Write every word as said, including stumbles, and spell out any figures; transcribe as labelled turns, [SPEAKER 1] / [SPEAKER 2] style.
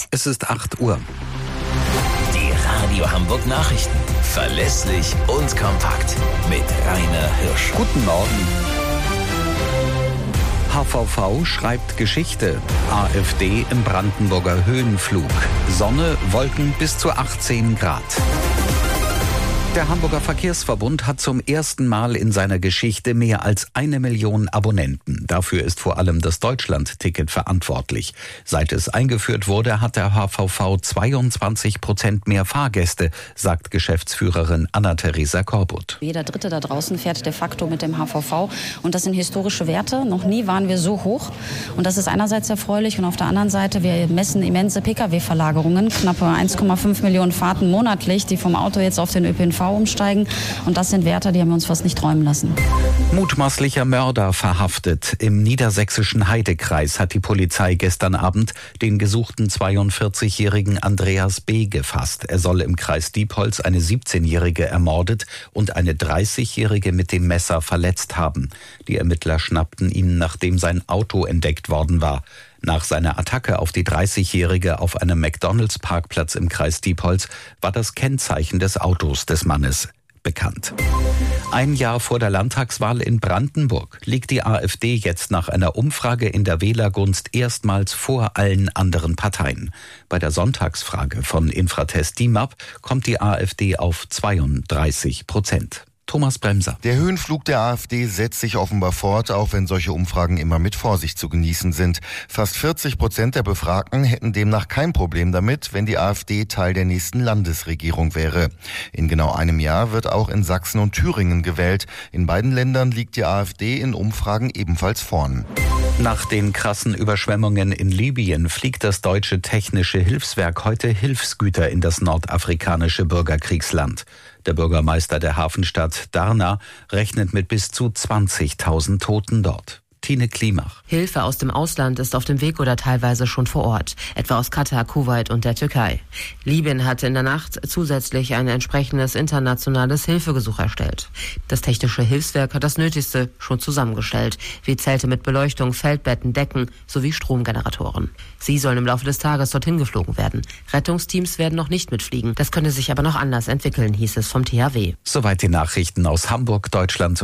[SPEAKER 1] Es ist acht Uhr.
[SPEAKER 2] Die Radio Hamburg Nachrichten. Verlässlich und kompakt. Mit Rainer Hirsch.
[SPEAKER 1] Guten Morgen. H V V schreibt Geschichte. AfD im Brandenburger Höhenflug. Sonne, Wolken bis zu achtzehn Grad. Der Hamburger Verkehrsverbund hat zum ersten Mal in seiner Geschichte mehr als eine Million Abonnenten. Dafür ist vor allem das Deutschland-Ticket verantwortlich. Seit es eingeführt wurde, hat der H V V zweiundzwanzig Prozent mehr Fahrgäste, sagt Geschäftsführerin Anna-Theresa Korbut.
[SPEAKER 3] Jeder Dritte da draußen fährt de facto mit dem H V V und das sind historische Werte. Noch nie waren wir so hoch und das ist einerseits erfreulich und auf der anderen Seite, wir messen immense Pkw-Verlagerungen, knappe eins Komma fünf Millionen Fahrten monatlich, die vom Auto jetzt auf den Ö P N V umsteigen. Und das sind Werte, die haben wir uns fast nicht träumen lassen.
[SPEAKER 1] Mutmaßlicher Mörder verhaftet. Im niedersächsischen Heidekreis hat die Polizei gestern Abend den gesuchten zweiundvierzigjährigen Andreas B. gefasst. Er soll im Kreis Diepholz eine siebzehnjährige ermordet und eine dreißigjährige mit dem Messer verletzt haben. Die Ermittler schnappten ihn, nachdem sein Auto entdeckt worden war. Nach seiner Attacke auf die dreißigjährige auf einem McDonalds-Parkplatz im Kreis Diepholz war das Kennzeichen des Autos des Mannes bekannt. Ein Jahr vor der Landtagswahl in Brandenburg liegt die AfD jetzt nach einer Umfrage in der Wählergunst erstmals vor allen anderen Parteien. Bei der Sonntagsfrage von Infratest D I M A P kommt die AfD auf zweiunddreißig Prozent. Thomas Bremser.
[SPEAKER 4] Der Höhenflug der AfD setzt sich offenbar fort, auch wenn solche Umfragen immer mit Vorsicht zu genießen sind. Fast vierzig Prozent der Befragten hätten demnach kein Problem damit, wenn die AfD Teil der nächsten Landesregierung wäre. In genau einem Jahr wird auch in Sachsen und Thüringen gewählt. In beiden Ländern liegt die AfD in Umfragen ebenfalls vorn.
[SPEAKER 1] Nach den krassen Überschwemmungen in Libyen fliegt das deutsche technische Hilfswerk heute Hilfsgüter in das nordafrikanische Bürgerkriegsland. Der Bürgermeister der Hafenstadt Darna rechnet mit bis zu zwanzigtausend Toten dort. Tine Klimach.
[SPEAKER 5] Hilfe aus dem Ausland ist auf dem Weg oder teilweise schon vor Ort, etwa aus Katar, Kuwait und der Türkei. Libyen hatte in der Nacht zusätzlich ein entsprechendes internationales Hilfegesuch erstellt. Das technische Hilfswerk hat das Nötigste schon zusammengestellt, wie Zelte mit Beleuchtung, Feldbetten, Decken sowie Stromgeneratoren. Sie sollen im Laufe des Tages dorthin geflogen werden. Rettungsteams werden noch nicht mitfliegen. Das könne sich aber noch anders entwickeln, hieß es vom T H W.
[SPEAKER 1] Soweit die Nachrichten aus Hamburg, Deutschland